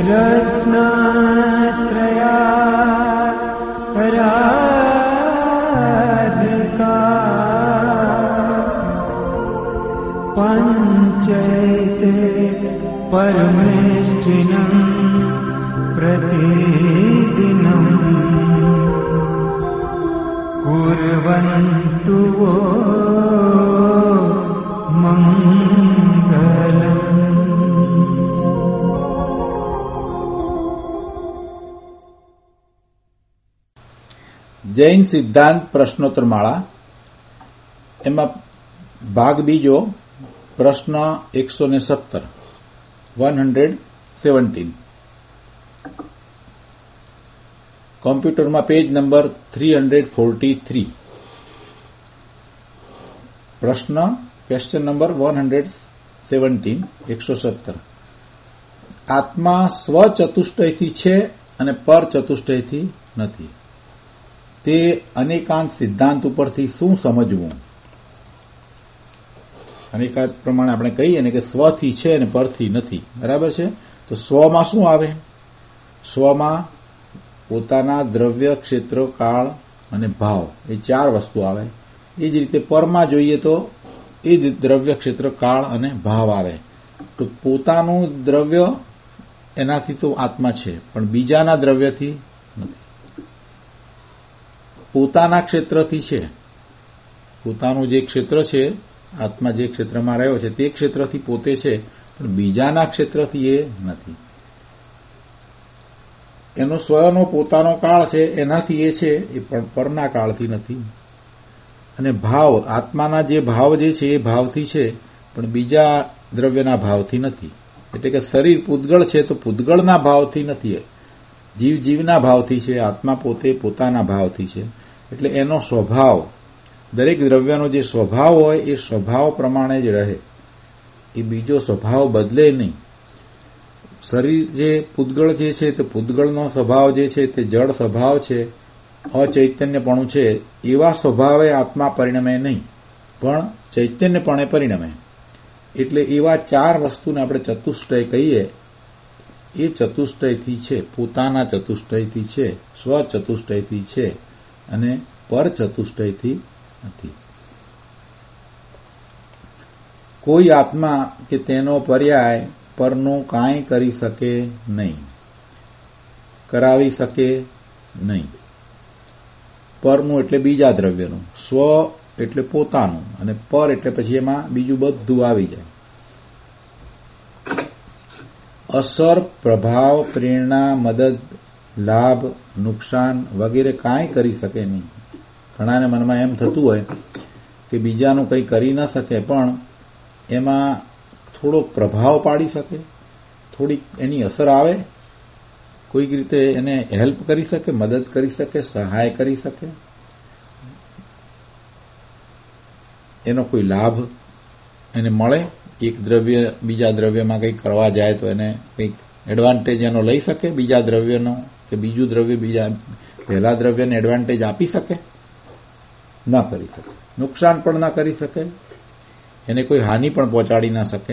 पञ्चैते परमेष्ठिनम् प्रतिदिनम् कुर्वन्तु वो मङ्गलम्। જૈન સિદ્ધાંત પ્રશ્નોત્તર માળા એમાં ભાગ બીજો પ્રશ્ન 117 કોમ્પ્યુટરમાં પેજ નંબર 343 પ્રશ્ન ક્વેશ્ચન નંબર 117 આત્મા સ્વચતુષ્ટયથી છે અને પર ચતુષ્ટયથી નથી. તે અનેકાંત સિદ્ધાંત ઉપરથી શું સમજવું? અનેકાંત પ્રમાણે આપણે કહીએ ને કે સ્વથી છે અને પરથી નથી, બરાબર છે? તો સ્વમાં શું આવે? સ્વમાં પોતાના દ્રવ્ય, ક્ષેત્ર, કાળ અને ભાવ એ ચાર વસ્તુ આવે. એ જ રીતે પરમાં જોઈએ તો એ જ દ્રવ્ય, ક્ષેત્ર, કાળ અને ભાવ આવે. તો પોતાનું દ્રવ્ય એનાથી તો આત્મા છે, પણ બીજાના દ્રવ્યથી નથી. પોતાના ક્ષેત્રથી છે, પોતાનું જે ક્ષેત્ર છે, આત્મા જે ક્ષેત્રમાં રહ્યો છે તે ક્ષેત્રથી પોતે છે, પણ બીજાના ક્ષેત્રથી એ નથી. એનો સ્વનો પોતાનો કાળ છે, એનાથી એ છે, એ પણ પરના કાળથી નથી. અને ભાવ, આત્માના જે ભાવ જે છે એ ભાવથી છે, પણ બીજા દ્રવ્યના ભાવથી નથી. એટલે કે શરીર પૂતગળ છે તો પૂતગળના ભાવથી નથી, જીવ જીવના ભાવથી છે, આત્મા પોતે પોતાના ભાવથી છે. એટલે એનો સ્વભાવ, દરેક દ્રવ્યનો જે સ્વભાવ હોય એ સ્વભાવ પ્રમાણે જ રહે, એ બીજો સ્વભાવ બદલે નહીં. શરીર જે પૂતગળ જે છે તે પૂતગળનો સ્વભાવ જે છે તે જળ સ્વભાવ છે, અચૈતન્યપણું છે, એવા સ્વભાવે આત્મા પરિણમે નહીં, પણ ચૈતન્યપણે પરિણમે. એટલે એવા ચાર વસ્તુને આપણે ચતુષ્ટય કહીએ. એ ચતુષ્ટયથી છે, પોતાના ચતુષ્ટયથી છે, સ્વ ચતુષ્ટયથી છે અને પર ચતુષ્ટયથી નથી. કોઈ આત્મા કે તેનો પર્યાય પરનું કાંઈ કરી શકે નહીં, કરાવી શકે નહીં. પરનું એટલે બીજા દ્રવ્યનું, સ્વ એટલે પોતાનું, અને પર એટલે પછી એમાં બીજું બધું આવી જાય. અસર, પ્રભાવ, પ્રેરણા, મદદ, લાભ, નુકસાન વગેરે કાંઈ કરી શકે નહીં. ઘણાને મનમાં એમ થતું હોય કે બીજાનું કંઈ કરી ન શકે, પણ એમાં થોડો પ્રભાવ પાડી શકે, થોડીક એની અસર આવે, કોઈક રીતે એને હેલ્પ કરી શકે, મદદ કરી શકે, સહાય કરી શકે, એનો કોઈ લાભ એને મળે. એક દ્રવ્ય બીજા દ્રવ્યમાં કંઈક કરવા જાય તો એને કંઈક એડવાન્ટેજ એનો લઈ શકે બીજા દ્રવ્યનો, કે બીજું દ્રવ્ય બીજા પહેલા દ્રવ્યને એડવાન્ટેજ આપી શકે? ન કરી શકે. નુકસાન પણ ન કરી શકે, એને કોઈ હાનિ પણ પહોંચાડી ન શકે,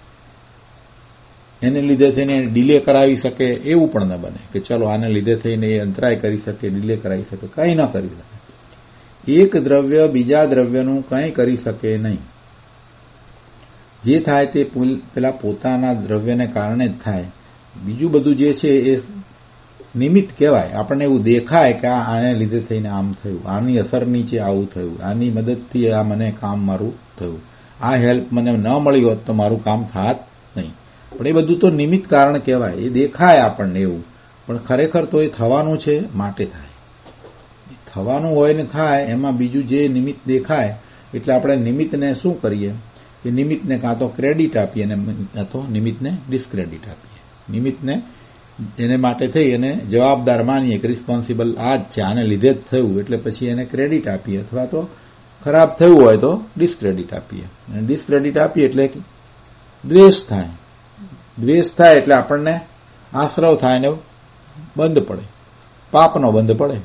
એને લીધે થઈને ડિલે કરાવી શકે એવું પણ ન બને કે ચલો આને લીધે થઈને એ અંતરાય કરી શકે, ડિલે કરાવી શકે, કંઈ ન કરી શકે. એક દ્રવ્ય બીજા દ્રવ્યનું કંઈ કરી શકે નહીં. જે થાય તે પેલા પોતાના દ્રવ્યને કારણે જ થાય. બીજું બધું જે છે એ નિમિત્ત કહેવાય. આપણને એવું દેખાય કે આને લીધે થઈને આમ થયું, આની અસર નીચે આવું થયું, આની મદદથી આ મને કામ મારું થયું, આ હેલ્પ મને ન મળી હોત તો મારું કામ થાત નહીં. પણ એ બધું તો નિમિત્ત કારણ કહેવાય. એ દેખાય આપણને એવું, પણ ખરેખર તો એ થવાનું છે માટે થાય. થવાનું હોય ને થાય, એમાં બીજું જે નિમિત્ત દેખાય. એટલે આપણે નિમિત્તને શું કરીએ કે નિમિત્તને કાં તો ક્રેડિટ આપીએ અને કાં તો નિમિત્તને ડિસ્ક્રેડિટ આપીએ. નિમિત્તને એને માટે થઈ અને જવાબદાર માનીએ કે રિસ્પોન્સિબલ આ જ છે, આને લીધે જ થયું, એટલે પછી એને ક્રેડિટ આપીએ, અથવા તો ખરાબ થયું હોય તો ડિસ્ક્રેડિટ આપીએ. અને ડિસ્ક્રેડિટ આપીએ એટલે દ્વેષ થાય. દ્વેષ થાય એટલે આપણને આશ્રવ થાય ને બંધ પડે, પાપનો બંધ પડે.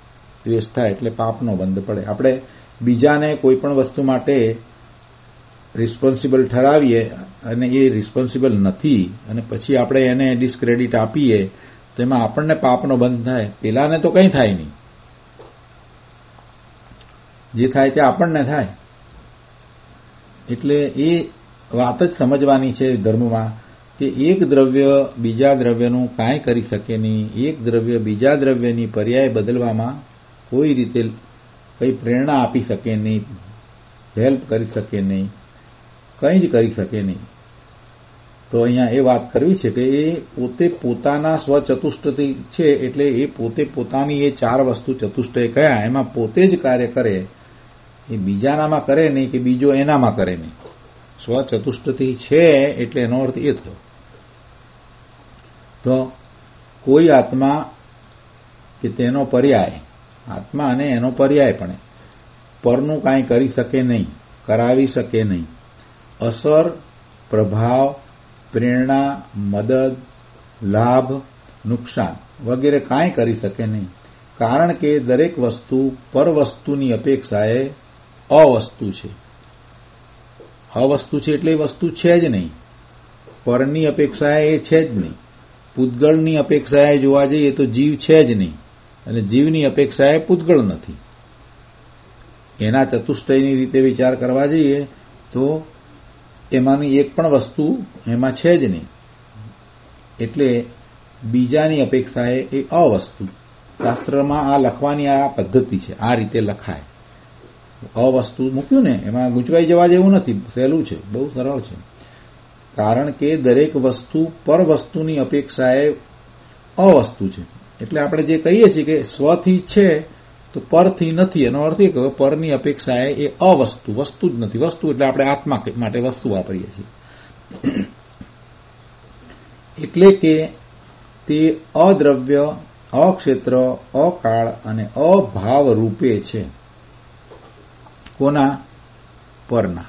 દ્વેષ થાય એટલે પાપનો બંધ પડે. આપણે બીજાને કોઈ પણ વસ્તુ માટે રિસ્પોન્સિબલ ઠરાવીએ અને એ રિસ્પોન્સિબલ નથી અને પછી આપણે એને ડિસ્ક્રેડિટ આપીએ તો એમાં આપણને પાપનો બંધ થાય, પેલાને તો કંઈ થાય નહીં. જે થાય તે આપણને થાય. એટલે એ વાત જ સમજવાની છે ધર્મમાં કે એક દ્રવ્ય બીજા દ્રવ્યનું કાંઈ કરી શકે નહીં. એક દ્રવ્ય બીજા દ્રવ્યની પર્યાય બદલવામાં કોઈ રીતે કંઈ પ્રેરણા આપી શકે નહીં, હેલ્પ કરી શકે નહીં, કંઈ જ કરી શકે નહીં. તો અહીંયા એ વાત કરવી છે કે એ પોતે પોતાના સ્વચતુષ્ટય છે, એટલે એ પોતે પોતાની એ 4 વસ્તુ ચતુષ્ટય કયા એમાં પોતે જ કાર્ય કરે, એ બીજાનામાં કરે નહીં કે બીજો એનામાં કરે નહીં. સ્વચતુષ્ટય છે એટલે એનો અર્થ એ થયો. તો કોઈ આત્મા કે તેનો પર્યાય, આત્મા અને એનો પર્યાય પણ પરનું કાંઈ કરી શકે નહીં, કરાવી શકે નહીં. અસર, પ્રભાવ, પ્રેરણા, મદદ, લાભ, નુકસાન વગેરે કાંઈ કરી શકે નહીં. કારણ કે દરેક વસ્તુ પરવસ્તુની અપેક્ષાએ અવસ્તુ છે. અવસ્તુ છે એટલે એ વસ્તુ છે જ નહીં. પરની અપેક્ષાએ એ છે જ નહીં. પૂતગળની અપેક્ષાએ જોવા જઈએ તો જીવ છે જ નહીં અને જીવની અપેક્ષાએ પૂતગળ નથી. એના ચતુષ્ટયની રીતે વિચાર કરવા જઈએ તો એમાંની એક પણ વસ્તુ એમાં છે જ નહીં. એટલે બીજાની અપેક્ષાએ એ અવસ્તુ. શાસ્ત્રમાં આ લખવાની આ પદ્ધતિ છે, આ રીતે લખાય. અવસ્તુ મૂક્યું ને એમાં ગૂંચવાઈ જવા જેવું નથી, સહેલું છે, બહુ સરળ છે. કારણ કે દરેક વસ્તુ પર વસ્તુની અપેક્ષાએ અવસ્તુ છે. એટલે આપણે જે કહીએ છીએ કે સ્વથી છે તો પરથી નથી, એનો અર્થ એ કે પરની અપેક્ષાએ એ અવસ્તુ, વસ્તુ જ નથી. વસ્તુ એટલે આપણે આત્મા માટે વસ્તુ વાપરીએ છીએ. એટલે કે તે અદ્રવ્ય, અક્ષેત્ર, અકાળ અને અભાવ રૂપે છે. કોના? પરના.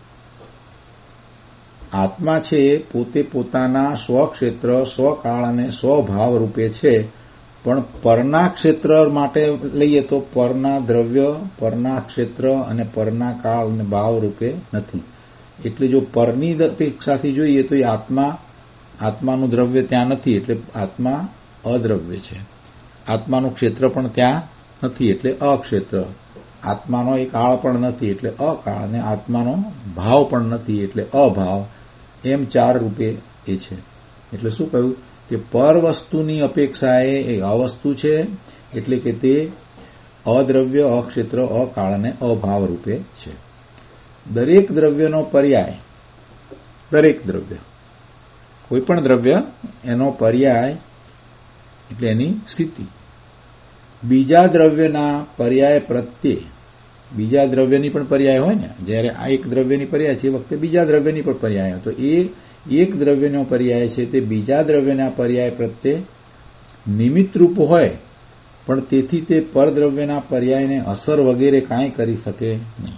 આત્મા છે પોતે પોતાના સ્વક્ષેત્ર, સ્વકાળ અને સ્વભાવ રૂપે છે, પણ પરના ક્ષેત્ર માટે લઈએ તો પરના દ્રવ્ય, પરના ક્ષેત્ર અને પરના કાળ અને ભાવ રૂપે નથી. એટલે જો પરની અપેક્ષાથી જોઈએ તો એ આત્માનું દ્રવ્ય ત્યાં નથી, એટલે આત્મા અદ્રવ્ય છે. આત્માનું ક્ષેત્ર પણ ત્યાં નથી, એટલે અક્ષેત્ર. આત્માનો એક કાળ પણ નથી, એટલે અકાળ. અને આત્માનો ભાવ પણ નથી, એટલે અભાવ. એમ 4 રૂપે એ છે. એટલે શું કહ્યું કે પર વસ્તુની અપેક્ષાએ એ અવસ્તુ છે, એટલે કે તે અદ્રવ્ય, અક્ષેત્ર, અકાળ અને અભાવ રૂપે છે. દરેક દ્રવ્યનો પર્યાય, દરેક દ્રવ્ય, કોઈ પણ દ્રવ્ય એનો પર્યાય એટલે એની સ્થિતિ બીજા દ્રવ્યના પર્યાય પ્રત્યે, બીજા દ્રવ્યની પણ પર્યાય હોય ને, જ્યારે આ એક દ્રવ્યની પર્યાય છે એ વખતે બીજા દ્રવ્યની પણ પર્યાય હોય, તો એ એક દ્રવ્યનો પર્યાય છે તે બીજા દ્રવ્યના પર્યાય પ્રત્યે નિમિત્તરૂપ હોય, પણ તેથી તે પરદ્રવ્યના પર્યાયને અસર વગેરે કાંઈ કરી શકે નહીં.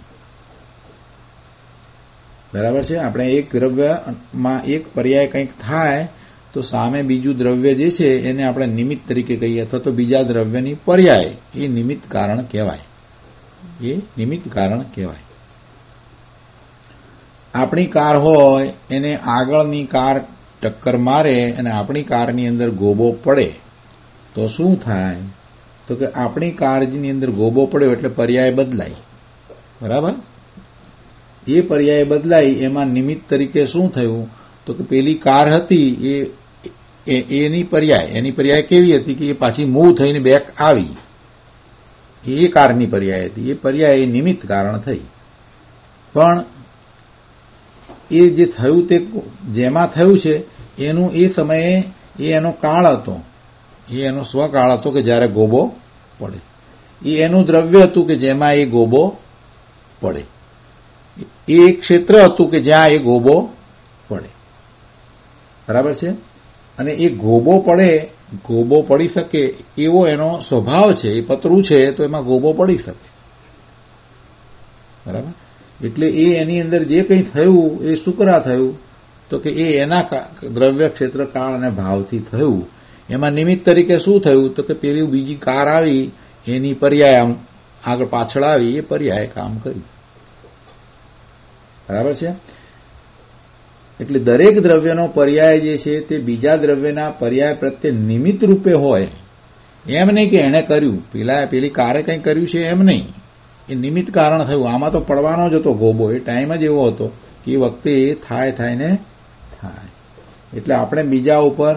બરાબર છે? આપણે એક દ્રવ્યમાં એક પર્યાય કંઈક થાય તો સામે બીજું દ્રવ્ય જે છે એને આપણે નિમિત્ત તરીકે કહીએ, અથવા તો બીજા દ્રવ્યની પર્યાય, એ નિમિત્ત કારણ કહેવાય. એ નિમિત્ત કારણ કહેવાય. આપણી કાર હોય, એને આગળની કાર ટક્કર મારે અને આપણી કારની અંદર ગોબો પડે તો શું થાય? તો કે આપણી કારની અંદર ગોબો પડ્યો એટલે પર્યાય બદલાય. બરાબર? એ પર્યાય બદલાય, એમાં નિમિત્ત તરીકે શું થયું? તો કે પેલી કાર હતી એની પર્યાય કેવી હતી કે એ પાછી મૂવ થઈને બેક આવી, એ કારની પર્યાય હતી. એ પર્યાય એ નિમિત્ત કારણ થઈ. પણ એ જે થયું તે જેમાં થયું છે એનું એ સમયે એ એનો કાળ હતો, એ એનો સ્વકાળ હતો કે જ્યારે ગોબો પડે. એ એનું દ્રવ્ય હતું કે જેમાં એ ગોબો પડે. એ એક ક્ષેત્ર હતું કે જ્યાં એ ગોબો પડે. બરાબર છે? અને એ ગોબો પડી શકે એવો એનો સ્વભાવ છે. એ પતરું છે તો એમાં ગોબો પડી શકે. બરાબર? એટલે એ એની અંદર જે કંઈ થયું એ શુક્રા થયું, તો કે એ એના દ્રવ્ય, ક્ષેત્ર, કાળ અને ભાવથી થયું. એમાં નિમિત્ત તરીકે શું થયું? તો કે પેલી બીજી કાર આવી, એની પર્યાય આગળ પાછળ આવી, એ પર્યાય કામ કર્યું. બરાબર છે? એટલે દરેક દ્રવ્યનો પર્યાય જે છે તે બીજા દ્રવ્યના પર્યાય પ્રત્યે નિમિત્ત રૂપે હોય. એમ નહીં કે એણે કર્યું, પેલી કારે કંઈ કર્યું છે એમ નહીં, એ નિમિત્ત કારણ થયું. આમાં તો પડવાનો જ હતો ગોબો, એ ટાઈમ જ એવો હતો કે એ વખતે એ થાય ને થાય. એટલે આપણે બીજા ઉપર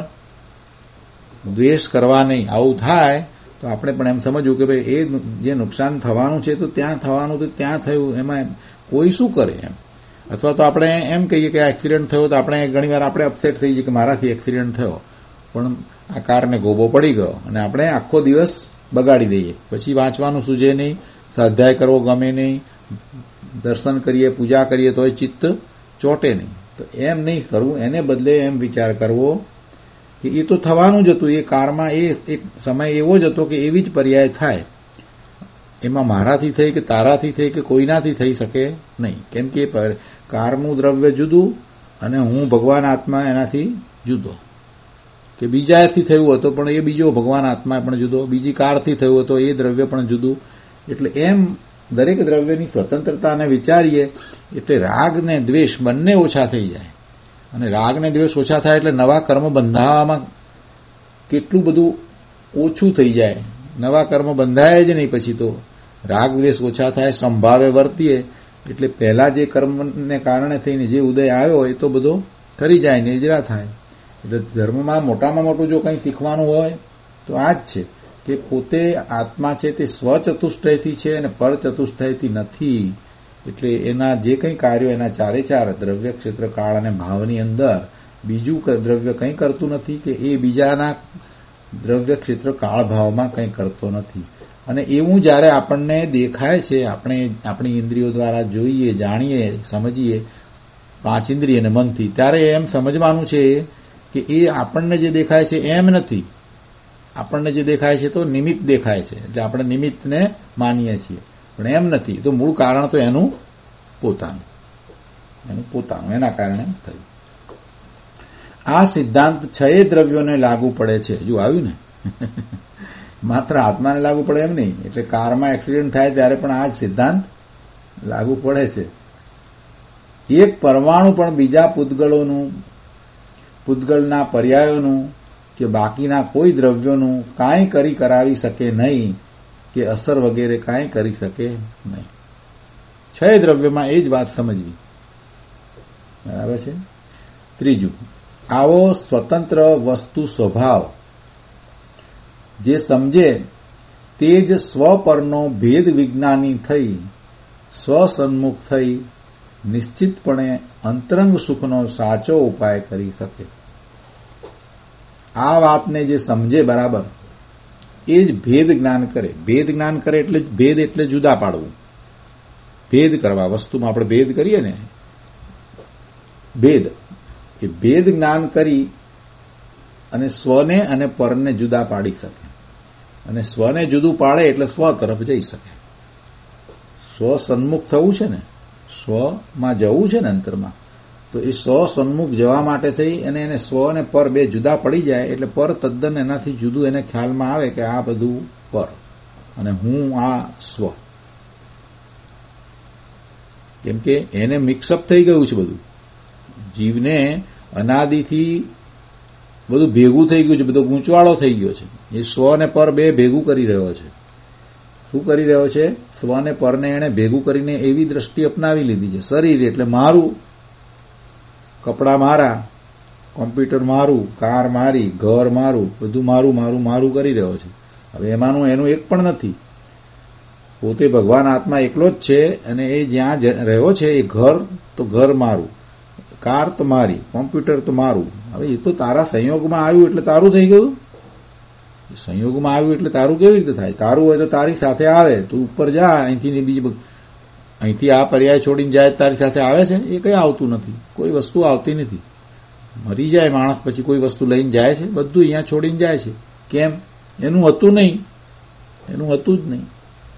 દ્વેષ કરવા નહીં. આવું થાય તો આપણે પણ એમ સમજવું કે ભાઈ એ જે નુકસાન થવાનું છે તો ત્યાં થવાનું, તો ત્યાં થયું, એમાં કોઈ શું કરે એમ. અથવા તો આપણે એમ કહીએ કે એક્સિડન્ટ થયો તો આપણે ઘણીવાર આપણે અપસેટ થઈ જઈએ કે મારાથી એક્સિડન્ટ થયો, પણ આ કારને ગોબો પડી ગયો અને આપણે આખો દિવસ બગાડી દઈએ. પછી વાંચવાનું સૂઝે નહીં, સ્વાધ્યાય કરવો ગમે નહીં, દર્શન કરીએ, પૂજા કરીએ તો એ ચિત્ત ચોટે નહીં. તો એમ નહીં કરવું, એને બદલે એમ વિચાર કરવો કે એ તો થવાનું જ હતું. એ કારમાં એ એક સમય એવો જ હતો કે એવી જ પર્યાય થાય. એમાં મારાથી થઈ કે તારાથી થઈ કે કોઈનાથી થઈ શકે નહીં. કેમ કે કારનું દ્રવ્ય જુદું અને હું ભગવાન આત્મા એનાથી જુદો. કે બીજાથી થયું હતું પણ એ બીજો ભગવાન આત્મા પણ જુદો, બીજી કારથી થયું હતું એ દ્રવ્ય પણ જુદું. એટલે એમ દરેક દ્રવ્યની સ્વતંત્રતાને વિચારીએ એટલે રાગ ને દ્વેષ બંને ઓછા થઈ જાય. અને રાગ ને દ્વેષ ઓછા થાય એટલે નવા કર્મ બંધાવવામાં કેટલું બધું ઓછું થઈ જાય. નવા કર્મ બંધાય જ નહીં. પછી તો રાગ દ્વેષ ઓછા થાય, સંભાવે વર્તીએ એટલે પહેલા જે કર્મને કારણે થઈને જે ઉદય આવ્યો એ તો બધો કરી જાય, નિર્જરા થાય. એટલે ધર્મમાં મોટામાં મોટું જો કંઈ શીખવાનું હોય તો આ જ છે કે પોતે આત્મા છે તે સ્વચતુષ્ટયથી છે અને પર ચતુષ્ટયથી નથી. એટલે એના જે કંઈ કાર્યો એના ચારે ચાર દ્રવ્ય, ક્ષેત્ર, કાળ અને ભાવની અંદર બીજું દ્રવ્ય કંઈ કરતું નથી કે એ બીજાના દ્રવ્ય, ક્ષેત્ર, કાળ, ભાવમાં કંઈ કરતો નથી. અને એવું જ્યારે આપણને દેખાય છે, આપણે આપણી ઇન્દ્રિયો દ્વારા જોઈએ, જાણીએ, સમજીએ, પાંચ ઇન્દ્રિય અને મનથી, ત્યારે એમ સમજવાનું છે કે એ આપણને જે દેખાય છે એમ નથી. આપણને જે દેખાય છે તો નિમિત્ત દેખાય છે, એટલે આપણે નિમિત્તને માનીએ છીએ, પણ એમ નથી. તો મૂળ કારણ તો એનું પોતાનું, એના કારણે થયું. આ સિદ્ધાંત 6 દ્રવ્યોને લાગુ પડે છે. જો આવ્યું ને, માત્ર આત્માને લાગુ પડે એમ નહીં. એટલે કારમાં એક્સિડન્ટ થાય ત્યારે પણ આ જ સિદ્ધાંત લાગુ પડે છે. એક પરમાણુ પણ બીજા પૂતગળના પર્યાયોનું કે બાકીના કોઈ દ્રવ્યોનું કાંઈ કરી કરાવી શકે નહીં કે અસર વગેરે કાંઈ કરી શકે નહીં. 6 દ્રવ્યમાં એ જ વાત સમજવી. બરાબર છે? ત્રીજું, આવો સ્વતંત્ર વસ્તુ સ્વભાવ જે સમજે તે જ સ્વ પરનો ભેદ વિજ્ઞાની થઈ સ્વસન્મુખ થઈ નિશ્ચિતપણે અંતરંગ સુખનો સાચો ઉપાય કરી શકે. આ વાતને જે સમજે બરાબર એ જ ભેદ જ્ઞાન કરે. ભેદ જ્ઞાન કરે એટલે ભેદ એટલે જુદા પાડવું, ભેદ કરવા. વસ્તુમાં આપણે ભેદ કરીએ ને, ભેદ, એ ભેદ જ્ઞાન કરી અને સ્વને અને પરને જુદા પાડી શકે. અને સ્વને જુદું પાડે એટલે સ્વ તરફ જઈ શકે. સ્વ સન્મુખ થવું છે ને, સ્વમાં જવું છે ને અંતરમાં, તો એ સ્વ સન્મુખ જવા માટે થઈ અને એને સ્વ અને પર બે જુદા પડી જાય એટલે પર તદ્દન એનાથી જુદું એને ખ્યાલમાં આવે કે આ બધું પર અને હું આ સ્વ. કેમ કે એને મિક્સઅપ થઈ ગયું છે બધું. જીવને અનાદિથી બધું ભેગું થઈ ગયું છે, બધો ગૂંચવાળો થઈ ગયો છે. એ સ્વ અને પર બે ભેગું કરી રહ્યો છે. શું કરી રહ્યો છે? સ્વ અને પરને એણે ભેગું કરીને એવી દ્રષ્ટિ અપનાવી લીધી છે. શરીર એટલે મારું, કપડાં મારા, કોમ્પ્યુટર મારું, કાર મારી, ઘર મારું, બધું મારું મારું મારું કરી રહ્યો છે. હવે એમાંનું એનું એક પણ નથી. પોતે ભગવાન આત્મા એકલો જ છે અને એ જ્યાં રહ્યો છે એ ઘર તો ઘર મારું, કાર તો મારી, કોમ્પ્યુટર તો મારું. હવે એ તો તારા સંયોગમાં આવ્યું એટલે તારું થઈ ગયું. સંયોગમાં આવ્યું એટલે તારું કેવી રીતે થાય? તારું હોય તો તારી સાથે આવે. તું ઉપર જા, અહીંથી આ પર્યાય છોડીને જાય તારી સાથે આવે છે? એ કંઈ આવતું નથી. કોઈ વસ્તુ આવતી નથી. મરી જાય માણસ પછી કોઈ વસ્તુ લઈને જાય છે? બધું અહીંયા છોડીને જાય છે. કેમ? એનું હતું નહીં, એનું હતું જ નહીં.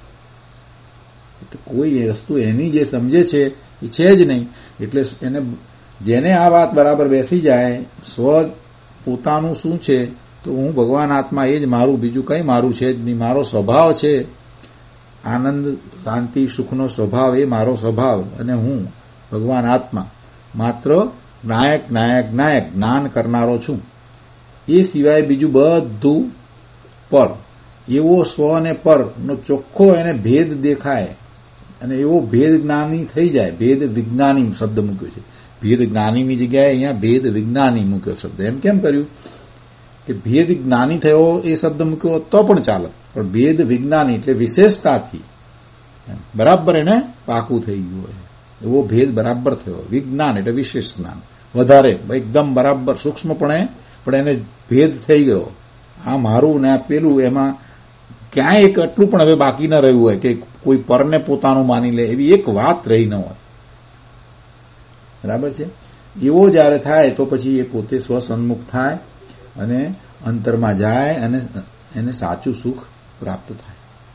એટલે કોઈ વસ્તુ એની જે સમજે છે એ છે જ નહીં. એટલે એને જેને આ વાત બરાબર બેસી જાય, સ્વ પોતાનું શું છે તો હું ભગવાન આત્મા એ જ મારું, બીજું કંઈ મારું છે જ નહીં. મારો સ્વભાવ છે આનંદ, શાંતિ, સુખનો સ્વભાવ, એ મારો સ્વભાવ અને હું ભગવાન આત્મા માત્ર નાયક નાયક નાયક જ્ઞાન કરનારો છું. એ સિવાય બીજું બધું પર. એવો સ્વ અને પરનો ચોખ્ખો એને ભેદ દેખાય અને એવો ભેદ જ્ઞાની થઈ જાય. ભેદ વિજ્ઞાની શબ્દ મૂક્યો છે. ભેદ જ્ઞાનીની જગ્યાએ અહીંયા ભેદ વિજ્ઞાની મૂક્યો શબ્દ. એમ કેમ કર્યું કે ભેદ જ્ઞાની થયો એ શબ્દ મૂક્યો તો પણ ચાલે, પણ ભેદ વિજ્ઞાની એટલે વિશેષતાથી બરાબર એને પાકું થઈ ગયું હોય એવો ભેદ બરાબર થયો. વિજ્ઞાન એટલે વિશેષ જ્ઞાન, વધારે એકદમ બરાબર સૂક્ષ્મપણે પણ એને ભેદ થઈ ગયો. આ મારું ને આ પેલું, એમાં ક્યાંય એક એટલું પણ હવે બાકી ન રહ્યું હોય કે કોઈ પરને પોતાનું માની લે એવી એક વાત રહી ન હોય. બરાબર છે. એવો જયારે થાય તો પછી એ પોતે સ્વસન્મુખ થાય અને અંતરમાં જાય અને એને સાચું સુખ પ્રાપ્ત થાય.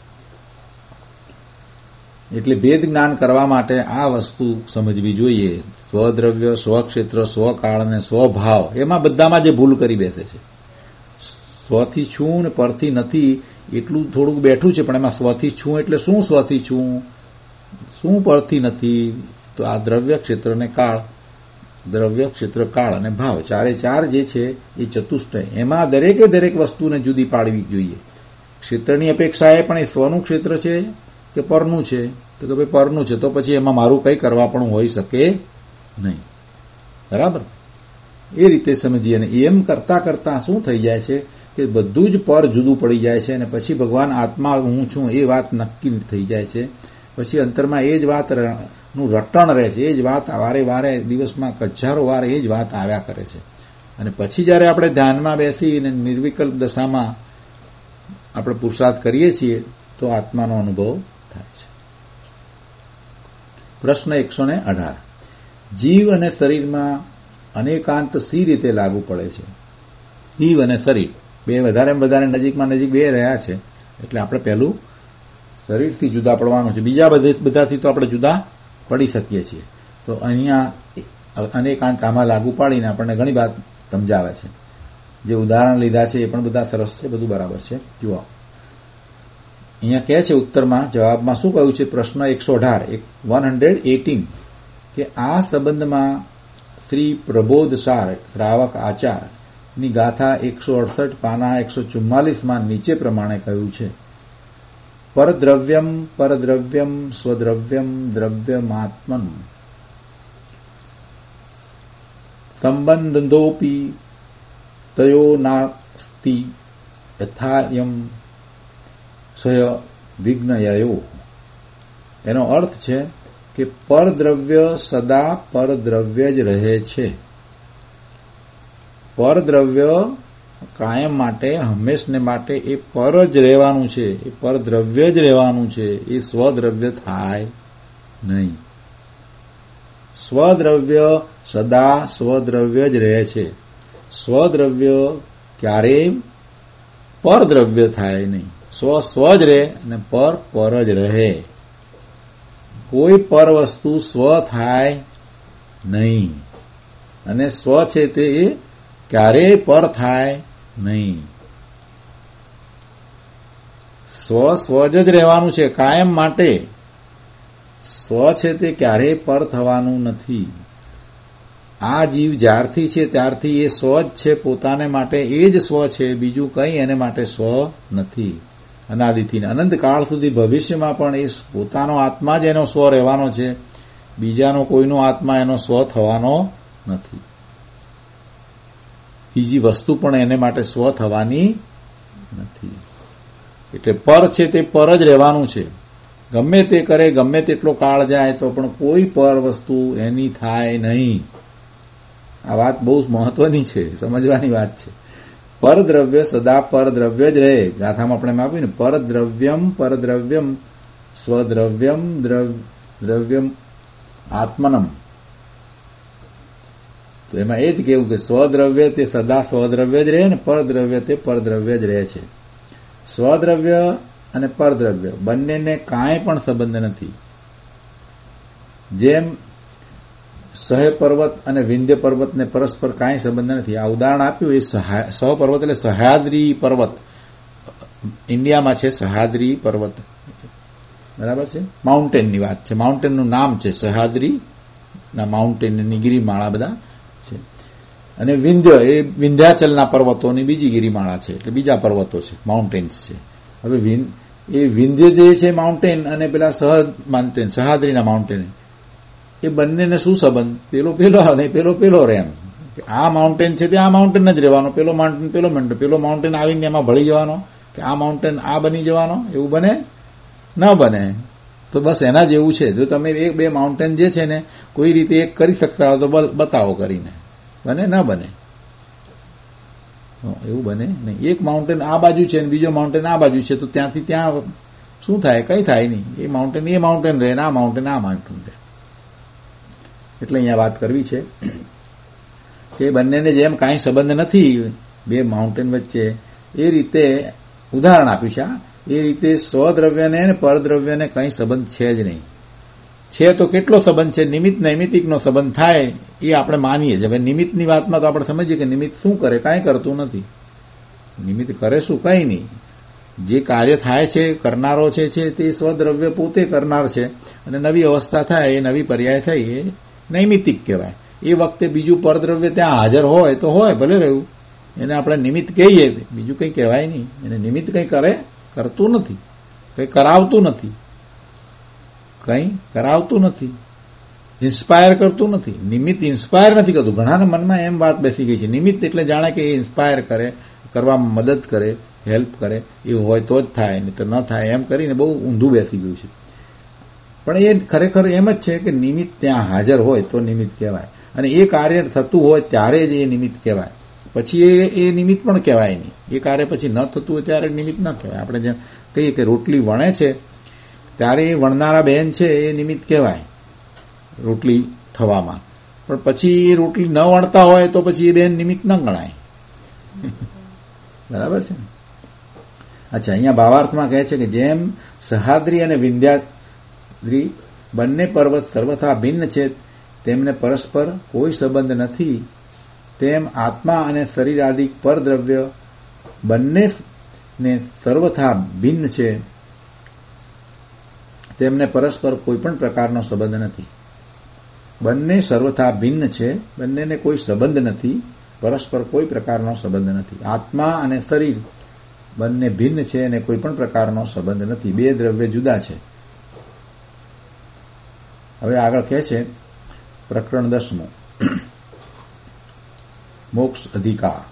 એટલે ભેદ જ્ઞાન કરવા માટે આ વસ્તુ સમજવી જોઈએ. સ્વદ્રવ્ય, સ્વક્ષેત્ર, સ્વકાળ અને સ્વભાવ, એમાં બધામાં જે ભૂલ કરી બેસે છે. સ્વથી છું ને પરથી નથી એટલું થોડુંક બેઠું છે, પણ એમાં સ્વથી છું એટલે શું? સ્વથી છું, શું પરથી નથી? તો આ દ્રવ્ય, ક્ષેત્ર અને કાળ, દ્રવ્ય, ક્ષેત્ર, કાળ અને ભાવ, ચારે ચાર જે છે એ ચતુષ્ટય, એમાં દરેકે દરેક વસ્તુને જુદી પાડવી જોઈએ. ક્ષેત્રની અપેક્ષાએ પણ એ સ્વનું ક્ષેત્ર છે કે પરનું છે? તો કે ભાઈ પરનું છે, તો પછી એમાં મારું કંઈ કરવા પણ હોઈ શકે નહીં. બરાબર? એ રીતે સમજીએ. અને એમ કરતા કરતા શું થઈ જાય છે કે બધું જ પર જુદું પડી જાય છે અને પછી ભગવાન આત્મા હું છું એ વાત નક્કી થઈ જાય છે. પછી અંતરમાં એ જ વાતનું રટણ રહે છે. એ જ વાત વારે વારે દિવસમાં હજારો વાર એ જ વાત આવ્યા કરે છે. અને પછી જયારે આપણે ધ્યાનમાં બેસીને નિર્વિકલ્પ દશામાં આપણે પુરુષાર્થ કરીએ છીએ તો આત્માનો અનુભવ થાય છે. પ્રશ્ન 118. જીવ અને શરીરમાં અનેકાંત સી રીતે લાગુ પડે છે? જીવ અને શરીર બે વધારે નજીકમાં નજીક બે રહ્યા છે, એટલે આપણે પહેલું શરીરથી જુદા પડવાનું છે. બીજા બધાથી તો આપણે જુદા પડી શકીએ છીએ. તો અહીંયા અનેકાંત આમાં લાગુ પાડીને આપણને ઘણી વાત સમજાવે છે. જે ઉદાહરણ લીધા છે એ પણ બધા સરસ છે, બધું બરાબર છે. જુઓ, અહીંયા કહે છે ઉત્તરમાં, જવાબમાં શું કહ્યું છે? પ્રશ્ન 118 કે આ સંબંધમાં શ્રી પ્રબોધસાર શ્રાવક આચારની ગાથા 168 પાના 144માં નીચે પ્રમાણે કહ્યું છે: પરદ્રવ્યમ પરદ્રવ્યમ સ્વદ્રવ્યમ દ્રવ્યમાત્મન સંબંધોપી તયો નાસ્તિ યથાયમ સય વિજ્ઞયો. એનો અર્થ છે કે પરદ્રવ્ય સદા પરદ્રવ્ય જ રહે છે. પરદ્રવ્ય કાયમ માટે, હંમેશને માટે એ પર જ રહેવાનું છે, એ પરદ્રવ્ય જ રહેવાનું છે. એ સ્વદ્રવ્ય થાય નહીં. સ્વદ્રવ્ય સદા સ્વદ્રવ્ય જ રહે છે. સ્વદ્રવ્ય ક્યારેય પરદ્રવ્ય થાય નહીં. સ્વ સ્વ જ રહે અને પર પર જ રહે. કોઈ પર વસ્તુ સ્વ થાય નહીં અને સ્વ છે તે ક્યારેય પર થાય નહીં. સ્વ સ્વ જ રહેવાનું છે કાયમ માટે. સ્વ છે તે ક્યારેય પર થવાનું નથી. આ જીવ જ્યારથી છે ત્યારથી એ સ્વ જ છે, પોતાને માટે એ જ સ્વ છે, બીજું કંઈ એને માટે સ્વ નથી. અનાદિથી અનંતકાળ સુધી ભવિષ્યમાં પણ એ પોતાનો આત્મા જ એનો સ્વ રહેવાનો છે, બીજાનો કોઈનો આત્મા એનો સ્વ થવાનો નથી. બીજી વસ્તુ પણ એને માટે સ્વ થવાની નથી. એટલે પર છે તે પર જ રહેવાનું છે. ગમે તે કરે, ગમે તેટલો કાળ જાય તો પણ કોઈ પર વસ્તુ એની થાય નહીં. આ વાત બહુ મહત્વની છે, સમજવાની વાત છે. પરદ્રવ્ય સદા પરદ્રવ્ય જ રહે. ગાથામાં આપણે આપ્યું ને, પરદ્રવ્યમ પરદ્રવ્યમ સ્વદ્રવ્યમ દ્રવ્યમ આત્મનમ. તો એમાં એ જ કેવું કે સ્વદ્રવ્ય તે સદા સ્વદ્રવ્ય જ રહે ને પરદ્રવ્ય તે પરદ્રવ્ય જ રહે છે. સ્વદ્રવ્ય અને પરદ્રવ્ય બંનેને કાંઈ પણ સંબંધ નથી. જેમ સહે પર્વત અને વિંધ્ય પર્વતને પરસ્પર કાંઈ સંબંધ નથી. આ ઉદાહરણ આપ્યું એ સહ પર્વત એટલે સહ્યાદ્રી પર્વત. ઇન્ડિયામાં છે સહ્યાદ્રી પર્વત, બરાબર છે. માઉન્ટેનની વાત છે. માઉન્ટેનનું નામ છે સહ્યાદ્રી ના માઉન્ટેનની ગિરિમાળા બધા છે. અને વિંધ્ય એ વિંધ્યાચલના પર્વતોની બીજી ગિરિમાળા છે, એટલે બીજા પર્વતો છે, માઉન્ટેન્સ છે. હવે એ વિંધ્ય જે છે માઉન્ટેન અને પેલા માઉન્ટેન સહ્યાદ્રીના માઉન્ટેન, એ બંનેને શું સંબંધ? પેલો અને પેલો રહે એમ. આ માઉન્ટેન છે તે આ માઉન્ટેન જ રહેવાનો, પેલો માઉન્ટેન પેલો માઉન્ટેન આવીને એમાં ભળી જવાનો કે આ માઉન્ટેન આ બની જવાનો, એવું બને ન બને. તો બસ એના જેવું છે. જો તમે એક બે માઉન્ટેન જે છે ને કોઈ રીતે એક કરી શકતા હો તો બતાવો કરીને, બને ન બને? એવું બને નહીં. એક માઉન્ટેન આ બાજુ છે ને બીજો માઉન્ટેન આ બાજુ છે, તો ત્યાંથી ત્યાં શું થાય? કઈ થાય નહીં. એ માઉન્ટેન રહે ને આ માઉન્ટેન રહે. એટલે અહીંયા વાત કરવી છે કે બંનેને જેમ કાંઈ સંબંધ નથી બે માઉન્ટેન વચ્ચે, એ રીતે ઉદાહરણ આપ્યું છે. એ રીતે સ્વદ્રવ્યને અને પરદ્રવ્યને કંઈ સંબંધ છે જ નહીં. છે તો કેટલો સંબંધ છે? નિમિત્ત નૈમિતિકનો સંબંધ થાય એ આપણે માનીએ છીએ. હવે નિમિત્તની વાતમાં તો આપણે સમજીએ કે નિમિત્ત શું કરે? કાંઈ કરતું નથી. નિમિત્ત કરે શું? કંઈ નહીં. જે કાર્ય થાય છે, કરનારો છે તે સ્વદ્રવ્ય પોતે કરનાર છે, અને નવી અવસ્થા થાય, એ નવી પર્યાય થઈ, એ નૈમિતિક કહેવાય. એ વખતે બીજું પરદ્રવ્ય ત્યાં હાજર હોય તો હોય, ભલે રહ્યું, એને આપણે નિમિત્ત કહીએ, બીજું કંઈ કહેવાય નહીં. એને નિમિત્ત કંઈ કરતું નથી, કંઈ કરાવતું નથી, ઇન્સ્પાયર કરતું નથી. નિમિત્ત ઇન્સ્પાયર નથી કરતું. ઘણાના મનમાં એમ વાત બેસી ગઈ છે, નિમિત્ત એટલે જાણે કે એ ઇન્સ્પાયર કરે, કરવામાં મદદ કરે, હેલ્પ કરે, એવું હોય તો જ થાય, નહીં તો ન થાય, એમ કરીને બહુ ઊંધું બેસી ગયું છે. પણ એ ખરેખર એમ જ છે કે નિમિત્ત ત્યાં હાજર હોય તો નિમિત્ત કહેવાય, અને એ કાર્ય થતું હોય ત્યારે જ એ નિમિત્ત કહેવાય. પછી એ નિમિત્ત પણ કહેવાય નહીં. એ કાર્ય પછી ન થતું હોય ત્યારે નિમિત્ત ન કહેવાય. આપણે જેમ કહીએ કે રોટલી વણે છે ત્યારે એ વણનારા બહેન છે એ નિમિત્ત કહેવાય રોટલી થવામાં, પણ પછી એ રોટલી ન વણતા હોય તો પછી એ બહેન નિમિત્ત ન ગણાય. બરાબર છે ને? અચ્છા, અહીંયા ભાવાર્થમાં કહે છે કે જેમ સહ્યાદ્રી અને વિંધ્યાદ્રી બંને પર્વત સર્વથા ભિન્ન છે, તેમને પરસ્પર કોઈ સંબંધ નથી, તેમ આત્મા અને શરીરાદિક પરદ્રવ્ય બંને સર્વથા ભિન્ન છે, તેમને પરસ્પર કોઈ પણ પ્રકારનો સંબંધ નથી. બંને સર્વથા ભિન્ન છે, બંનેને કોઈ સંબંધ નથી, પરસ્પર કોઈ પ્રકારનો સંબંધ નથી. આત્મા અને શરીર બંને ભિન્ન છે અને કોઈ પણ પ્રકારનો સંબંધ નથી. બે દ્રવ્ય જુદા છે. હવે આગળ કહે છે પ્રકરણ 10 મોક્ષ અધિકાર.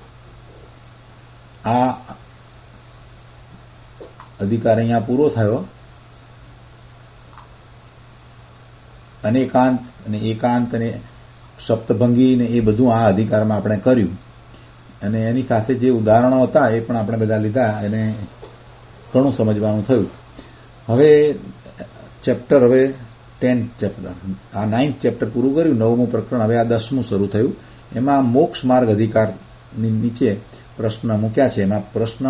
આ અધિકાર અહીંયા પૂરો થયો. અનેકાંત અને એકાંત અને સપ્તભંગી ને એ બધું આ અધિકારમાં આપણે કર્યું, અને એની સાથે જે ઉદાહરણો હતા એ પણ આપણે બધા લીધા, એને ઘણું સમજવાનું થયું. હવે ચેપ્ટર 10th ચેપ્ટર, આ 9th ચેપ્ટર પૂરું કર્યું. 9મું પ્રકરણ, હવે આ 10મું શરૂ થયું. એમાં મોક્ષ માર્ગ અધિકારની નીચે પ્રશ્ન મૂક્યા છે. એમાં પ્રશ્ન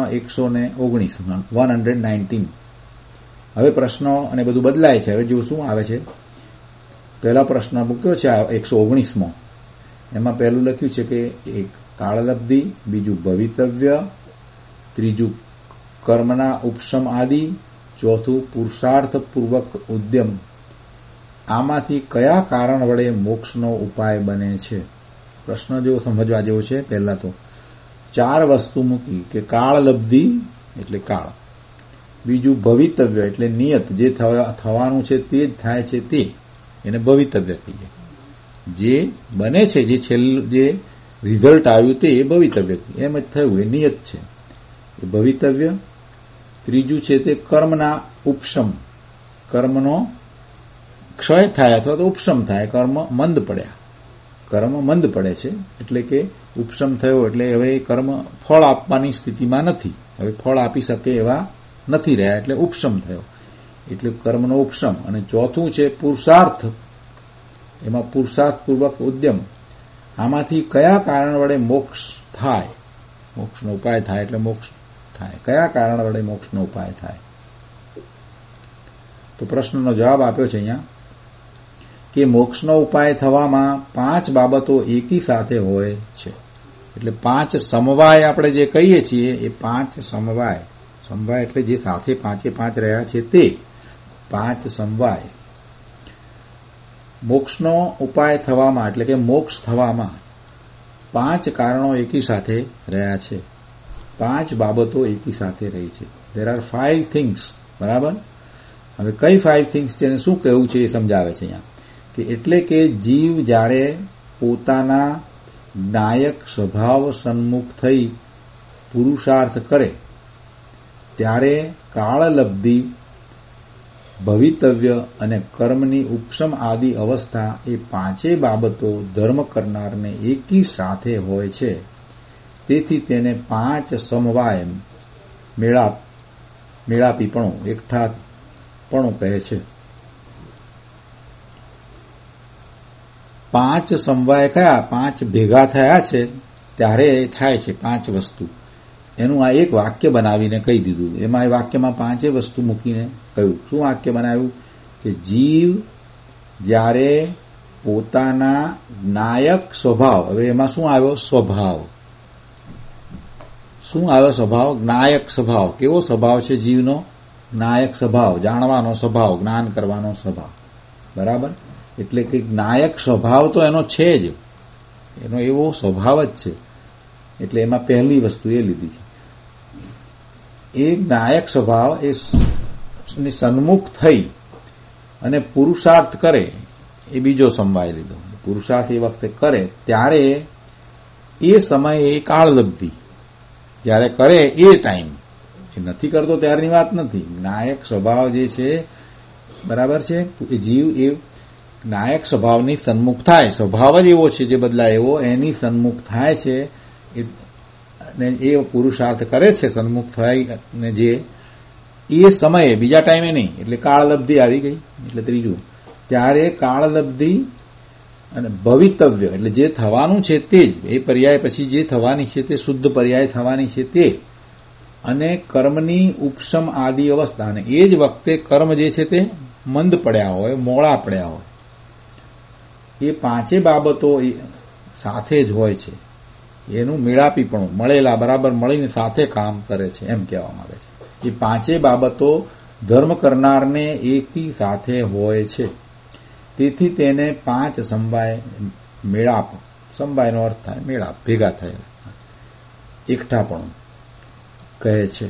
119. હવે પ્રશ્નો અને બધું બદલાય છે. હવે જો શું આવે છે, પહેલા પ્રશ્ન મૂક્યો છે 119મો. એમાં પહેલું લખ્યું છે કે એક કાળલબ્ધિ, બીજું ભવિતવ્ય, ત્રીજું કર્મના ઉપશમ આદિ, ચોથું પુરુષાર્થપૂર્વક ઉદ્યમ. આમાંથી કયા કારણ વડે મોક્ષનો ઉપાય બને છે? પ્રશ્ન જેવો સમજવા જેવો છે. પહેલા તો 4 વસ્તુ મૂકી કે કાળલબ્ધિ એટલે કાળ, બીજું ભવિતવ્ય એટલે નિયત, જે થવાનું છે તે જ થાય છે તે, એને ભવિતવ્ય કહીએ. જે બને છે, જે છેલ્લું જે રિઝલ્ટ આવ્યું તે એ ભવિતવ્ય, એમ જ થયું, એ નિયત છે, એ ભવિતવ્ય. ત્રીજું છે તે કર્મના ઉપશમ, કર્મનો ક્ષય થાય અથવા તો ઉપશમ થાય, કર્મ મંદ પડે છે, એટલે કે ઉપશમ થયો એટલે હવે કર્મ ફળ આપવાની સ્થિતિમાં નથી, હવે ફળ આપી શકે એવા નથી રહ્યા, એટલે ઉપશમ થયો, એટલે કર્મનો ઉપશમ. અને ચોથું છે પુરુષાર્થ, એમાં પુરુષાર્થપૂર્વક ઉદ્યમ. આમાંથી કયા કારણ વડે મોક્ષ થાય, મોક્ષનો ઉપાય થાય, એટલે મોક્ષ થાય, કયા કારણ વડે મોક્ષનો ઉપાય થાય? તો પ્રશ્નનો જવાબ આપ્યો છે અહીંયા કે મોક્ષનો ઉપાય થવામાં 5 બાબતો એકી સાથે હોય છે. એટલે 5 સમવાય આપણે જે કહીએ છીએ એ 5 સમવાય એટલે જે સાથે 5 રહ્યા છે તે 5 સમવાય. મોક્ષનો ઉપાય થવામાં એટલે કે મોક્ષ થવામાં 5 કારણો એકી સાથે રહ્યા છે, 5 બાબતો એકી સાથે રહી છે. There are 5 things. બરાબર. હવે કઈ 5 things છે શું કહેવું છે એ સમજાવે છે અહીંયા કે એટલે કે જીવ જ્યારે પોતાના નાયક સ્વભાવ સન્મુખ થઈ પુરુષાર્થ કરે ત્યારે કાળલબ્ધિ, ભવિતવ્ય અને કર્મની ઉપશમ આદિ અવસ્થા એ 5 બાબતો ધર્મ કરનારને એકી સાથે હોય છે. તેથી તેને 5 સમવાય મેળાપીપણું, એકઠાપણું કહે છે. 5 સમવાય કયા? 5 ભેગા થયા છે ત્યારે થાય છે 5 વસ્તુ. એનું આ એક વાક્ય બનાવીને કહી દીધું. એમાં એ વાક્યમાં 5 વસ્તુ મૂકીને કહ્યું. શું વાક્ય બનાવ્યું? કે જીવ જ્યારે પોતાના નાયક સ્વભાવ, હવે એમાં શું આવ્યો? સ્વભાવ. શું આવ્યો? સ્વભાવ. નાયક સ્વભાવ. કેવો સ્વભાવ છે જીવનો? નાયક સ્વભાવ, જાણવાનો સ્વભાવ, જ્ઞાન કરવાનો સ્વભાવ. બરાબર. એટલે કે નાયક સ્વભાવ તો એનો છે જ, એનો એવો સ્વભાવ જ છે. એટલે એમાં પહેલી વસ્તુ એ લીધી છે. એ નાયક સ્વભાવ એ સન્મુખ થઈ અને પુરુષાર્થ કરે એ બીજો સમવાય લીધો. પુરુષાર્થ એ વખતે કરે ત્યારે એ સમયે કાળલબ્ધિ, જ્યારે કરે એ ટાઈમ, એ નથી કરતો ત્યારની વાત નથી. નાયક સ્વભાવ જે છે, બરાબર છે, એ જીવ એ નાયક સ્વભાવની સન્મુખ થાય, સ્વભાવ જ એવો છે જે બદલાય એવો, એની સન્મુખ થાય છે અને એ પુરુષાર્થ કરે છે સન્મુખ થાય ને જે એ સમયે, બીજા ટાઈમે નહીં. એટલે કાળલબ્ધિ આવી ગઈ. એટલે ત્રીજું, ત્યારે કાળલબ્ધિ અને ભવિતવ્ય એટલે જે થવાનું છે તે જ, એ પર્યાય પછી જે થવાની છે તે શુદ્ધ પર્યાય થવાની છે તે, અને કર્મની ઉપશમ આદિ અવસ્થા, અને એ જ વખતે કર્મ જે છે તે મંદ પડ્યા હોય, મોળા પડ્યા હોય. એ 5 બાબતો સાથે જ હોય છે. એનું મેળાપીપણું, મળેલા બરાબર મળીને સાથે કામ કરે છે એમ કહેવામાં આવે છે. એ 5 બાબતો ધર્મ કરનારને એકી સાથે હોય છે. તેથી તેને 5 સમવાય મેળાપ, સમવાયનો અર્થ થાય મેળાપ, ભેગા થયેલા, એકઠાપણું કહે છે.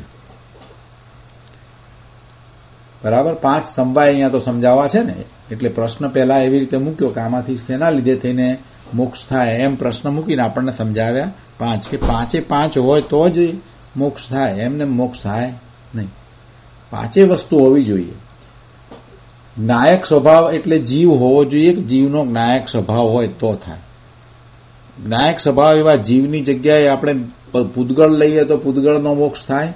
બરાબર. 5 સમવાય અહીંયા તો સમજાવવા છે ને. એટલે પ્રશ્ન પહેલા એવી રીતે મૂક્યો કે આમાંથી શેના લીધે થઈને મોક્ષ થાય, એમ પ્રશ્ન મૂકીને આપણને સમજાવ્યા 5 કે 5 હોય તો જ મોક્ષ થાય, એમને મોક્ષ થાય નહીં. 5 વસ્તુ હોવી જોઈએ. નાયક સ્વભાવ એટલે જીવ હોવો જોઈએ. જીવનો નાયક સ્વભાવ હોય તો થાય. નાયક સ્વભાવ એવા જીવની જગ્યાએ આપણે પૂતગળ લઈએ તો પૂતગળનો મોક્ષ થાય?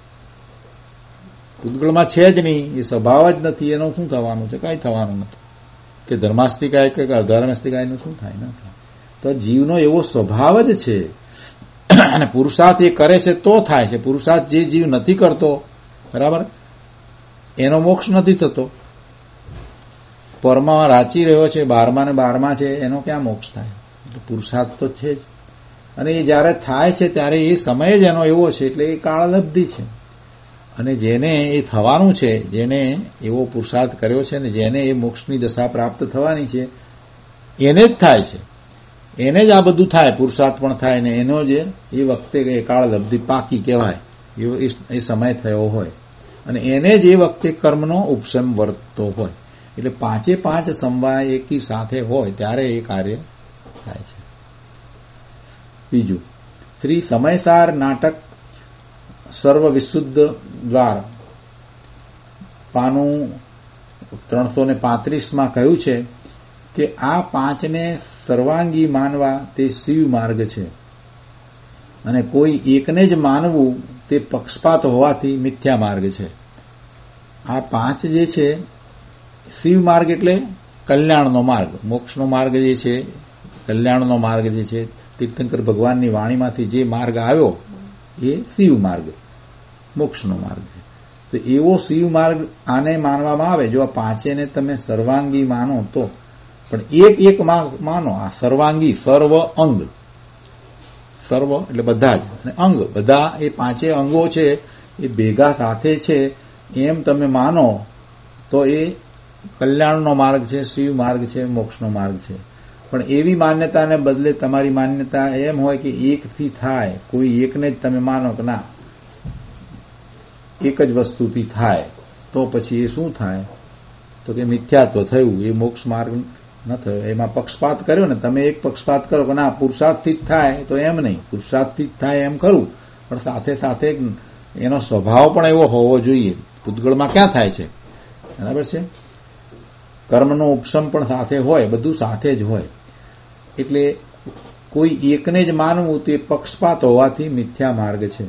પૂતગળમાં છે જ નહીં, એ સ્વભાવ જ નથી. એનું શું થવાનું છે? કઈ થવાનું નથી. કે ધર્માસ્તિકાય કે અધર્માસ્તિકાયનું શું થાય? ન થાય. તો જીવનો એવો સ્વભાવ જ છે અને પુરુષાર્થ એ કરે છે તો થાય છે. પુરુષાર્થ જે જીવ નથી કરતો, બરાબર, એનો મોક્ષ નથી થતો. પરમાં રાચી રહ્યો છે, 12માં ને 12માં છે, એનો ક્યાં મોક્ષ થાય? એટલે પુરુષાર્થ તો છે જ. અને એ જ્યારે થાય છે ત્યારે એ સમય જ એનો એવો છે. એટલે એ કાળલબ્ધિ છે. અને જેને એ થવાનું છે, જેને એવો પુરુષાર્થ કર્યો છે ને જેને એ મોક્ષની દશા પ્રાપ્ત થવાની છે, એને જ થાય છે. એને જ આ બધું થાય, પુરુષાર્થ પણ થાય ને એનો જ એ વખતે એ કાળલબ્ધિ પાકી કહેવાય, એ સમય થયો હોય. અને એને જ એ વખતે કર્મનો ઉપશમ વર્તતો હોય. એટલે 5 સમવાય એકી સાથે હોય ત્યારે એ કાર્ય થાય છે. બીજું, શ્રી સમયસાર નાટક સર્વ વિશુદ્ધ દ્વાર પાનું 335માં કહ્યું છે કે આ 5ને સર્વાંગી માનવા તે શિવ માર્ગ છે અને કોઈ એકને જ માનવું તે પક્ષપાત હોવાથી મિથ્યા માર્ગ છે. આ 5 જે છે શિવ માર્ગ એટલે કલ્યાણનો માર્ગ, મોક્ષનો માર્ગ જે છે, કલ્યાણનો માર્ગ જે છે, તીર્થંકર ભગવાનની વાણીમાંથી જે માર્ગ આવ્યો એ શિવ માર્ગ, મોક્ષનો માર્ગ છે. તો એવો શિવ માર્ગ આને માનવામાં આવે. જો આ 5ને તમે સર્વાંગી માનો તો, પણ એક માનો. આ સર્વાંગી, સર્વ અંગ, સર્વ એટલે બધા જ, અને અંગ બધા, એ 5 અંગો છે એ ભેગા સાથે છે એમ તમે માનો તો એ કલ્યાણનો માર્ગ છે, શિવ માર્ગ છે, મોક્ષનો માર્ગ છે. પણ એવી માન્યતાને બદલે તમારી માન્યતા એમ હોય કે એકથી થાય, કોઈ એકને જ તમે માનો કે ના એક જ વસ્તુથી થાય, તો પછી એ શું થાય? તો કે મિથ્યાત્વ થયું, એ મોક્ષ માર્ગ ન થયો. એમાં પક્ષપાત કર્યો ને તમે. એક પક્ષપાત કરો કે ના પુરુષાર્થથી જ થાય, તો એમ નહીં. પુરુષાર્થથી જ થાય એમ ખરું, પણ સાથે સાથે એનો સ્વભાવ પણ એવો હોવો જોઈએ. પૂતગળમાં ક્યાં થાય છે? બરાબર છે. કર્મનો ઉપશમ પણ સાથે હોય, બધું સાથે જ હોય. એટલે કોઈ એકને જ માનવું તે પક્ષપાત હોવાથી મિથ્યા માર્ગ છે.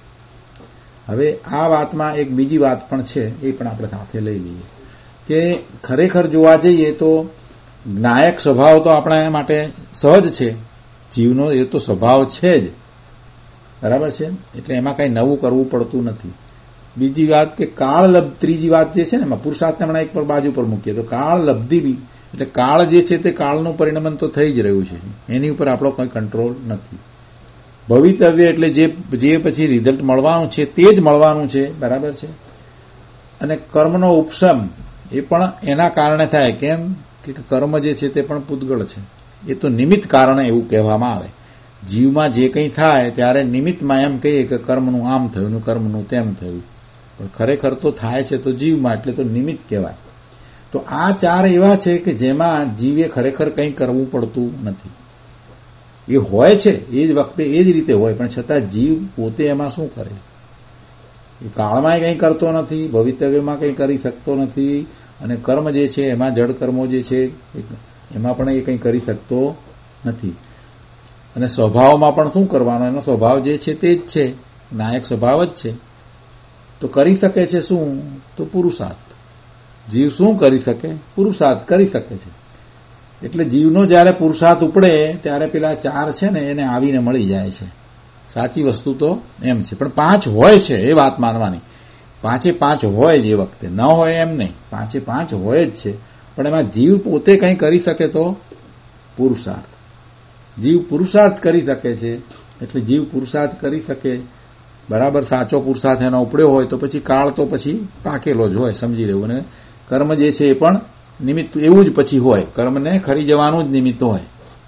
હવે આ વાતમાં એક બીજી વાત પણ છે, એ પણ આપણે સાથે લઈ લઈએ કે ખરેખર જોવા જઈએ તો જ્ઞાયક સ્વભાવ તો આપણા માટે સહજ છે. જીવનો એ તો સ્વભાવ છે જ, બરાબર છે. એટલે એમાં કઈ નવું કરવું પડતું નથી. બીજી વાત કે કાળ લબ્ધ, ત્રીજી વાત જે છે ને એમાં પુરુષાર્થને હમણાં એક પર બાજુ પર મૂકીએ તો કાળ લબ્ધિ બી, એટલે કાળ જે છે તે કાળનું પરિણમન તો થઈ જ રહ્યું છે, એની ઉપર આપણો કોઈ કંટ્રોલ નથી. ભવિતવ્ય એટલે જે પછી રિઝલ્ટ મળવાનું છે તે જ મળવાનું છે, બરાબર છે. અને કર્મનો ઉપશમ એ પણ એના કારણે થાય. કેમ કે કર્મ જે છે તે પણ પૂતગળ છે, એ તો નિમિત્ત કારણે એવું કહેવામાં આવે. જીવમાં જે કંઈ થાય ત્યારે નિમિત્તમાં એમ કહીએ કે કર્મનું આમ થયું, કર્મનું તેમ થયું, પણ ખરેખર તો થાય છે તો જીવમાં, એટલે તો નિમિત્ત કહેવાય. તો આ ચાર એવા છે કે જેમાં જીવે ખરેખર કંઈ કરવું પડતું નથી. એ હોય છે એ જ વખતે એ જ રીતે હોય, પણ છતાં જીવ પોતે એમાં શું કરે? એ કાળમાં કંઈ કરતો નથી, ભવિતવ્યમાં કંઈ કરી શકતો નથી, અને કર્મ જે છે એમાં જડ કર્મો જે છે એમાં પણ એ કંઈ કરી શકતો નથી. અને સ્વભાવમાં પણ શું કરવાનો? એનો સ્વભાવ જે છે તે જ છે, નાયક સ્વભાવ જ છે. તો કરી શકે છે શું? તો પુરુષાર્થ. જીવ શું કરી શકે? પુરુષાર્થ કરી શકે છે. એટલે જીવનો જ્યારે પુરુષાર્થ ઉપડે ત્યારે પેલા ચાર છે ને એને આવીને મળી જાય છે. સાચી વસ્તુ તો એમ છે. પણ પાંચ હોય છે એ વાત માનવાની. પાંચે પાંચ હોય જ એ વખતે, ન હોય એમ નહીં. પાંચે પાંચ હોય જ છે, પણ એમાં જીવ પોતે કંઈ કરી શકે તો પુરુષાર્થ. જીવ પુરુષાર્થ કરી શકે છે, એટલે જીવ પુરુષાર્થ કરી શકે, બરાબર. સાચો પુરુષાર્થ એનો ઉપડ્યો હોય તો પછી કાળ તો પછી પાકેલો જ હોય, સમજી લેવું. અને કર્મ જે છે એ પણ નિમિત્ત એવું જ પછી હોય, કર્મને ખરી જવાનું જ નિમિત્ત હોય.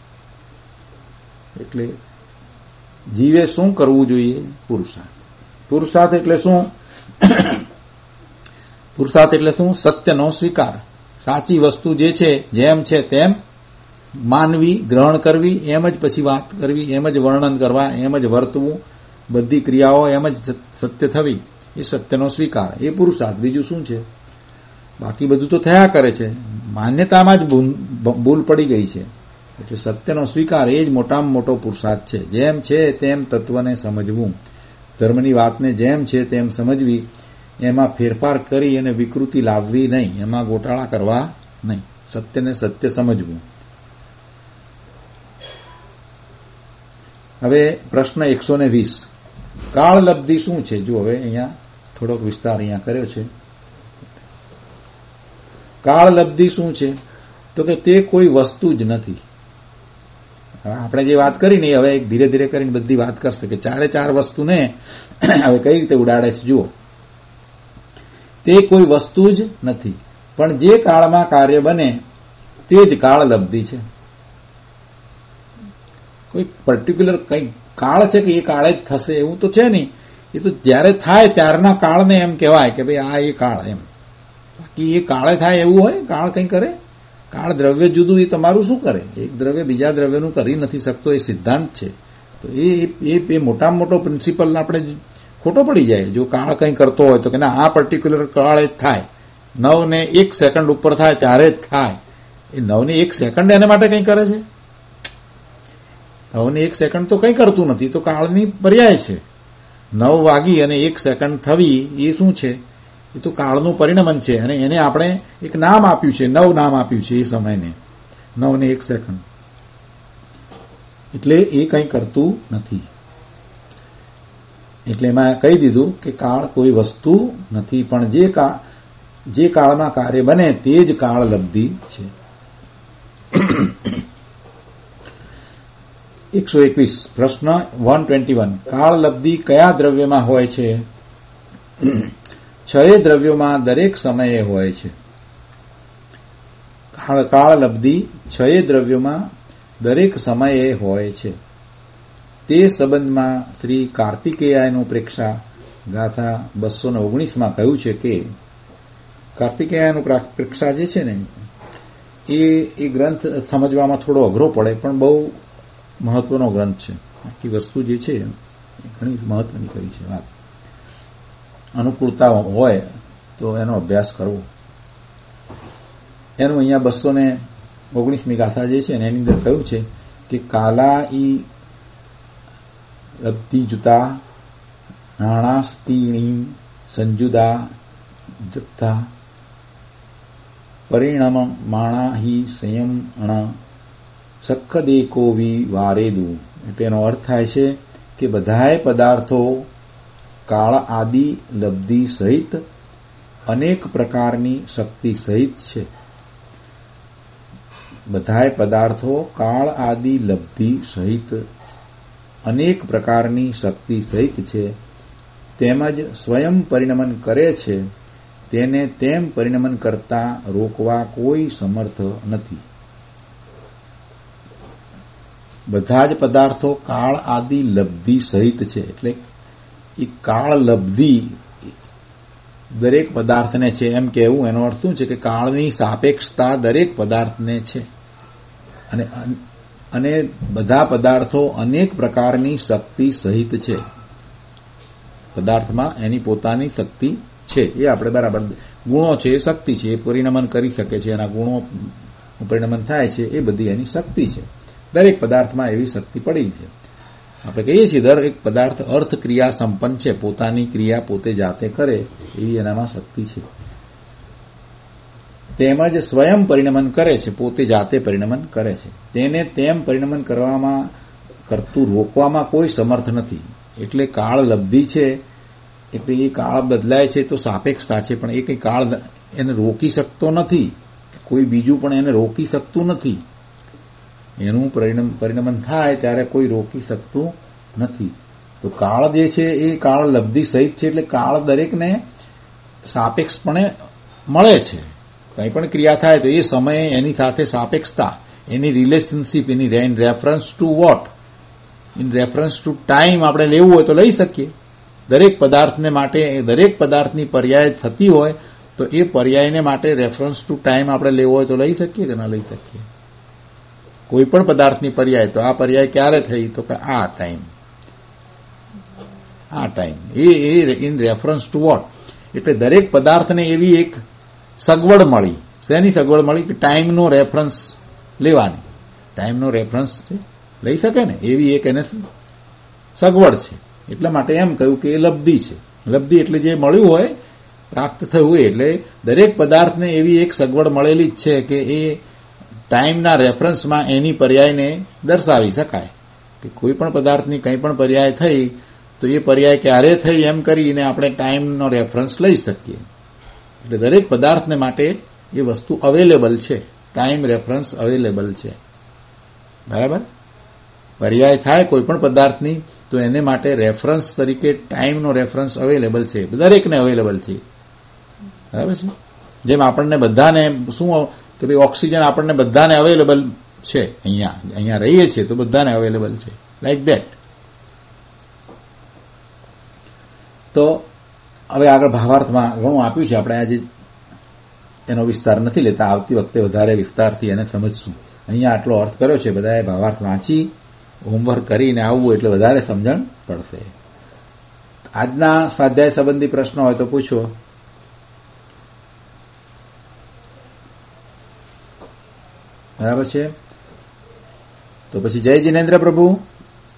એટલે જીવે શું કરવું જોઈએ? પુરુષાર્થ. પુરુષાર્થ એટલે શું? પુરુષાર્થ એટલે શું? સત્યનો સ્વીકાર. સાચી વસ્તુ જે છે જેમ છે તેમ માનવી, ગ્રહણ કરવી, એમ જ પછી વાત કરવી, એમ જ વર્ણન કરવા, એમ જ વર્તવું, બધી ક્રિયાઓ એમ જ સત્ય થવી, એ સત્યનો સ્વીકાર, એ પુરુષાર્થ. બીજું શું છે? બાકી બધું તો થયા કરે છે, માન્યતામાં જ ભૂલ પડી ગઈ છે. એટલે સત્યનો સ્વીકાર એ જ મોટામાં મોટો પુરુષાર્થ છે. જેમ છે તેમ તત્વને સમજવું, ધર્મની વાતને જેમ છે તેમ સમજવી, એમાં ફેરફાર કરી અને વિકૃતિ લાવવી નહીં, એમાં ગોટાળા કરવા નહીં, સત્યને સત્ય સમજવું. હવે પ્રશ્ન 120, કાળલબ્ધિ શું છે? જો હવે અહીંયા થોડોક વિસ્તાર અહીંયા કર્યો છે. કાળલબ્ધિ શું છે? તો કે તે કોઈ વસ્તુ જ નથી. આપણે જે વાત કરી ને હવે ધીરે ધીરે કરીને બધી વાત કરશે કે ચારે ચાર વસ્તુને હવે કઈ રીતે ઉડાડે છે. જુઓ, તે કોઈ વસ્તુ જ નથી, પણ જે કાળમાં કાર્ય બને તે જ કાળલબ્ધિ છે. કોઈ પર્ટિક્યુલર કઈ કાળ છે કે એ કાળે જ થશે એવું તો છે નહીં. એ તો જ્યારે થાય ત્યારના કાળને એમ કહેવાય કે ભાઈ આ એ કાળ એમ. બાકી એ કાળે થાય એવું હોય? કાળ કંઈ કરે? કાળ દ્રવ્ય જુદું, એ તમારું શું કરે? એક દ્રવ્ય બીજા દ્રવ્યનું કરી નથી શકતો, એ સિદ્ધાંત છે. તો એ મોટામાં મોટો પ્રિન્સિપલ આપણે ખોટો પડી જાય જો કાળ કંઈ કરતો હોય તો કે ના આ પર્ટિક્યુલર કાળે જ થાય, 9 ને 1 સેકન્ડ ઉપર થાય ત્યારે જ થાય. એ 9 ને 1 સેકન્ડ એને માટે કંઈ કરે છે? 9 ને 1 સેકન્ડ તો કંઈ કરતું નથી, તો કાળની પર્યાય છે. 9 વાગી અને 1 સેકન્ડ થવી એ શું છે? એ તો કાળનું પરિણમન છે. અને એને આપણે એક નામ આપ્યું છે, 9 નામ આપ્યું છે એ સમયને, 9 ને 1 સેકન્ડ. એટલે એ કંઈ કરતું નથી. એટલે એમાં કહી દીધું કે કાળ કોઈ વસ્તુ નથી, પણ જે કાળમાં કાર્ય બને તે જ કાળલબ્ધિ છે. 121 પ્રશ્ન 121, કાળલબ્ધિ કયા દ્રવ્યમાં હોય છે? 6 દ્રવ્યોમાં દરેક સમયે હોય છે. કાળલબ્ધિ છયે દ્રવ્યોમાં દરેક સમયે હોય છે. તે સંબંધમાં શ્રી કાર્તિકેયાનું પ્રેક્ષા ગાથા 219માં કહ્યું છે કે કાર્તિકેયાનું પ્રેક્ષા જે છે ને એ ગ્રંથ સમજવામાં થોડો અઘરો પડે, પણ બહુ મહત્વનો ગ્રંથ છે. આખી વસ્તુ જે છે ઘણી મહત્વની કરી છે વાત. અનુકૂળતા હોય તો એનો અભ્યાસ કરવો. એનું અહીંયા 219મી ગાથા જે છે ને એની અંદર કહ્યું છે કે કાલા ઈ લબ્ધિ જુતા નાણાસ્તીણી સંજુદા જથ્થા પરિણમ માણા હિ સંયમ અણ સખદેકો વારેદુ. તેનો અર્થ થાય છે કે બધાય પદાર્થો કાળ આદિ લબ્ધિ સહિત અનેક પ્રકારની શક્તિ સહિત છે. બધાય પદાર્થો કાળ આદિ લબ્ધિ સહિત અનેક પ્રકારની શક્તિ સહિત છે, તેમજ સ્વયં પરિણમન કરે છે. તેને તેમ પરિણમન કરતા રોકવા કોઈ સમર્થ નથી. બધા જ પદાર્થો કાળ આદિ લબ્ધિ સહિત છે, એટલે એ કાળ લબ્ધિ દરેક પદાર્થને છે એમ કહેવું. એનો અર્થ શું છે કે કાળની સાપેક્ષતા દરેક પદાર્થને છે અને બધા પદાર્થો અનેક પ્રકારની શક્તિ સહિત છે. પદાર્થમાં એની પોતાની શક્તિ છે, એ આપણે બરાબર. ગુણો છે એ શક્તિ છે, એ પરિણમન કરી શકે છે, એના ગુણો પરિણમન થાય છે, એ બધી એની શક્તિ છે. દરેક પદાર્થમાં એવી શક્તિ પડી છે. આપણે કહીએ છીએ દરેક પદાર્થ અર્થ ક્રિયા સંપન્ન છે, પોતાની ક્રિયા પોતે જાતે કરે એવી એનામાં શક્તિ છે. તેમજ સ્વયં પરિણમન કરે છે, પોતે જાતે પરિણમન કરે છે. તેને તેમ પરિણમન કરતું રોકવામાં કોઈ સમર્થ નથી. એટલે કાળ લબ્ધિ છે, એટલે એ કાળ બદલાય છે તો સાપેક્ષતા છે, પણ એ કંઈ કાળ એને રોકી શકતો નથી. કોઈ બીજું પણ એને રોકી શકતું નથી. એનું પરિણમન થાય ત્યારે કોઈ રોકી શકતું નથી. તો કાળ જે છે એ કાળ લબ્ધિ સહિત છે, એટલે કાળ દરેકને સાપેક્ષપણે મળે છે. કંઈ પણ ક્રિયા થાય તો એ સમયે એની સાથે સાપેક્ષતા, એની રિલેશનશીપ, એની in reference to what, in reference to time આપણે લેવું હોય તો લઈ શકીએ. દરેક પદાર્થને માટે દરેક પદાર્થની પર્યાય થતી હોય તો એ પર્યાયને માટે રેફરન્સ ટુ ટાઈમ આપણે લેવો હોય તો લઈ શકીએ કે ના લઈ શકીએ. કોઈ પણ પદાર્થની પર્યાય, તો આ પર્યાય ક્યારે થઈ, તો કે આ ટાઈમ એ ઇન રેફરન્સ ટુ વોટ. એટલે દરેક પદાર્થને એવી એક સગવડ મળી. શેની સગવડ મળી? કે ટાઈમનો રેફરન્સ લેવાની. ટાઈમનો રેફરન્સ લઈ શકે ને એવી એક એને સગવડ છે. એટલા માટે એમ કહ્યું કે એ લબ્ધિ છે. લબ્ધિ એટલે જે મળ્યું હોય, પ્રાપ્ત થયું હોય. એટલે દરેક પદાર્થને એવી એક સગવડ મળેલી જ છે કે એ ટાઈમના રેફરન્સમાં એની પર્યાયને દર્શાવી શકાય. કે કોઈ પણ પદાર્થની કંઈ પણ પર્યાય થઈ તો એ પર્યાય ક્યારે થઈ એમ કરીને આપણે ટાઈમનો રેફરન્સ લઈ શકીએ. એટલે દરેક પદાર્થને માટે એ વસ્તુ અવેલેબલ છે, ટાઈમ રેફરન્સ અવેલેબલ છે. બરાબર? પર્યાય થાય કોઈ પણ પદાર્થની તો એને માટે રેફરન્સ તરીકે ટાઈમનો રેફરન્સ અવેલેબલ છે, દરેકને અવેલેબલ છે. બરાબર છે? જેમ આપણને બધાને શું કે ભાઈ ઓક્સિજન આપણને બધાને અવેલેબલ છે, અહીંયા રહીએ છીએ તો બધાને અવેલેબલ છે, લાઈક ધેટ. તો હવે આગળ ભાવાર્થમાં ઘણું આપ્યું છે. આપણે આજે એનો વિસ્તાર નથી લેતા, આવતી વખતે વધારે વિસ્તારથી એને સમજશું. અહીંયા આટલો અર્થ કર્યો છે. બધાએ ભાવાર્થ વાંચી હોમવર્ક કરીને આવવું એટલે વધારે સમજણ પડશે. આજના સ્વાધ્યાય સંબંધી પ્રશ્નો હોય તો પૂછો. બરાબર છે? તો પછી જય જિનેન્દ્ર પ્રભુ.